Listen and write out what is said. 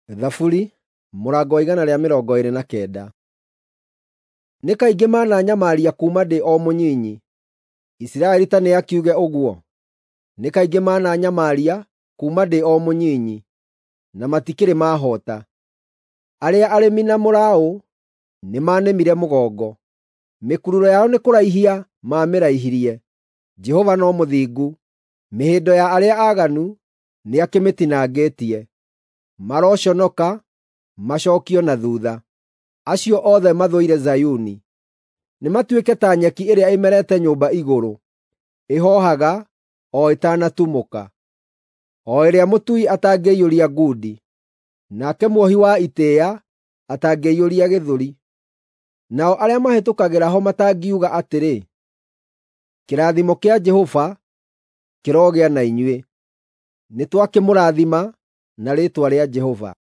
Thaburi, mũrango wa 129. Nĩ kaingĩ mananyamaria kuuma ndĩ o mũnyinyi. Isiraeli ta nĩakiuge ũguo. Nĩ kaingĩ mananyamaria kuuma ndĩ o mũnyinyi, na matikĩrĩ mahoota. Arĩa arĩmi na mũraũ nĩmanemire mũgongo. Mĩkururo yao nĩ kũraihia mamĩraihirie. Jehova no mũthingu. Mĩhĩndo ya arĩa aaganu nĩakĩmĩtinangĩtie. Maroconoka, macookio na thuutha. Acio othe mathũire Zayuni. Nĩmatuĩke ta nyeki ĩrĩa ĩmerete nyũmba igũrũ, ĩhoohaga o ĩtanatumũka, o ĩrĩa mũtui atangĩiyũria ngundi, nake muohi wa itĩĩa atangĩiyũria gĩthũri. Nao arĩa mahĩtũkagĩra ho matangiuga atĩrĩ, kĩrathimo kĩa Jehova kĩrogĩa na inyuĩ. Nĩtwakĩmũrathima na rĩĩtwa rĩa Jehova.